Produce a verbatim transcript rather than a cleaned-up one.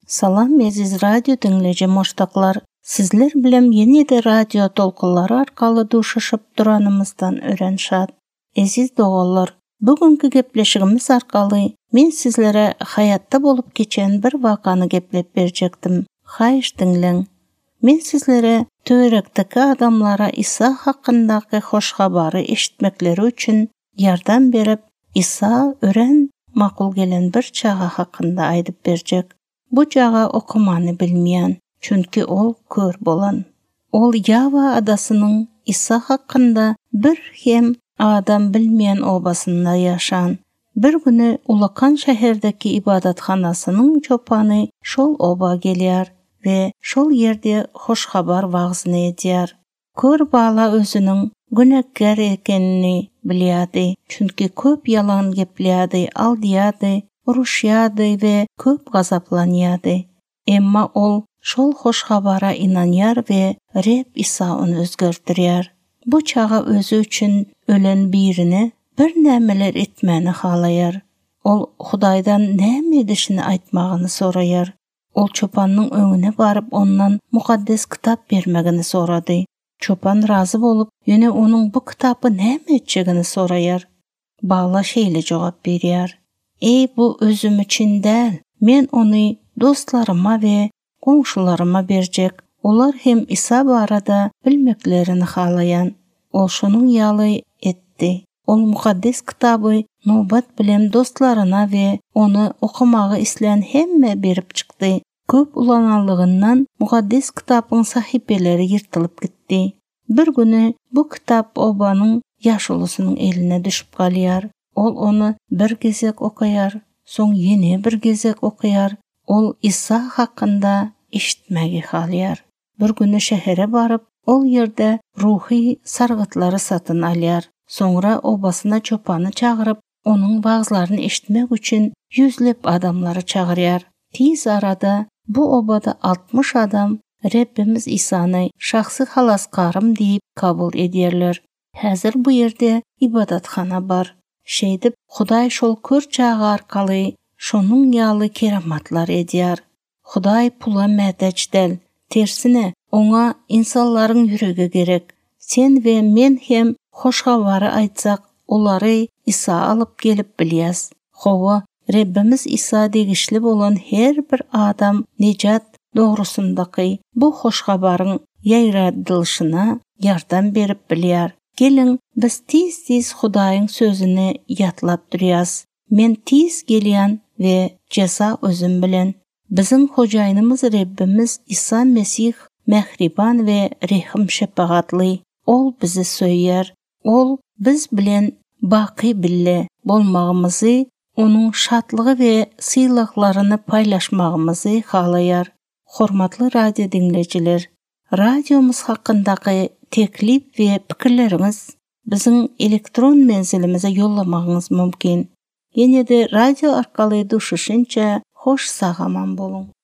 Salam aziz radio dinleyici moştaqlar. Sizler bilen yeni de radio tolqunları arkalı duşuşup duranımızdan öğrenşat. Aziz doğallar, bugünkü gepleşigimiz arkalı men sizlere hayatta bolup geçen bir vakanı geplep berjekdim. Hayış dinlen. Men sizlere töwerekteki adamlara İsa hakkındaki hoş habary eşitmekleri üçün yardım berip İsa ören makul gelen bir çağa hakkında aydyp berjek. Bu çağa okumany bilmeyen, çünkü ol kör bolan. Ol Yava adasının İsa hakkında bir hem adam bilmeyen obasında yaşan. Bir günü Ulakan şeherdeki ibadatxanasının çopanı şol oba gelýär ve şol yerde hoş habar wagzyny edýär. Kör bala özünün günekär ekenini bilýärdi, çünkü köp yalan geplerdi, aldýardy, uruşýardy ve köp gazaplanýardy. Emma ol şol hoş habara inanýar ve Reb İsa onu özgörtürýär. Bu çağa özü üçün ölen birini bir nämeler etmeni halaýar. Ol Hudaýdan näme edişini aýtmagyny soraýar. Ol çopanyň öňüne baryp ondan mukaddes kitap bermegini sorady. Çopan razı bolup, ýöne onun bu kitapy näme etjegini soraýar. Bala şeýle jogap berýär. Ey bu özüm için däl, men onu dostlaryma we goňşularyma berjek. Olar hem İsa barada bilmeklerini halayan. Ol şonuň ýaly etdi. Ol mukaddes kitaby nobat bilen dostlaryna we onu okumagy isleýän hemme berip çykdy. Köp ulananlygyndan mukaddes kitapyň sahipeleri ýyrtylyp gitdi. Bir günü bu kitap obanyň ýaşulusynyň eline düşüp galýar. Ol onu bir gezek okaýar, soň ýene bir gezek okaýar. Ol İsa hakkında eşitmegi halýar. Bir günü şehere barıp, ol ýerde ruhi sargıtlary satyn alýar. Soňra obasyna çopanı çağırıp, onun wagzlaryny eşitmek üçin yüzlep adamlary çağırýar. Tiz arada bu obada altmış adam Rebbimiz İsa'ny şahsy halaskarym diýip kabul edýärler. Häzir bu ýerde ibadatxana bar. Şeýdip Hudaý şol kör çağa arkaly şonuň ýaly keramatlar edýär. Hudaý pula mätäç del. Tersine oňa insanlaryň ýüregi gerek. Sen we men hem hoş habary aýtsak, olary İsa alyp gelip bilýäs. Howa Rebbimiz İsa degişli bolan her bir adam nejat dogrusundaky bu hoş habaryň ýaýradylşyna ýardam berip bilýär. Gelin biz tiz-tiz Hudaýyň sözüni ýatlap durýas. Men tiz gelýän we jaza özüm bilen. Bizim Hojaýynymyz Rebbimiz İsa Mesih mehriban we rehim şepagatly. Ol bizi söýýär. Ol biz bilen baqy bille bolmagymyzy, onun şatlygy we sylaklaryny paýlaşmagymyzy halaýar. Hormatly radio dinleyijiler, radiomuz hakkındaky teklip we pikirleriňiz biziň elektron menzilimize ýollamagyňyz mümkin. Ýene-de radio arkaly duşuşynça hoş sagaman bolun.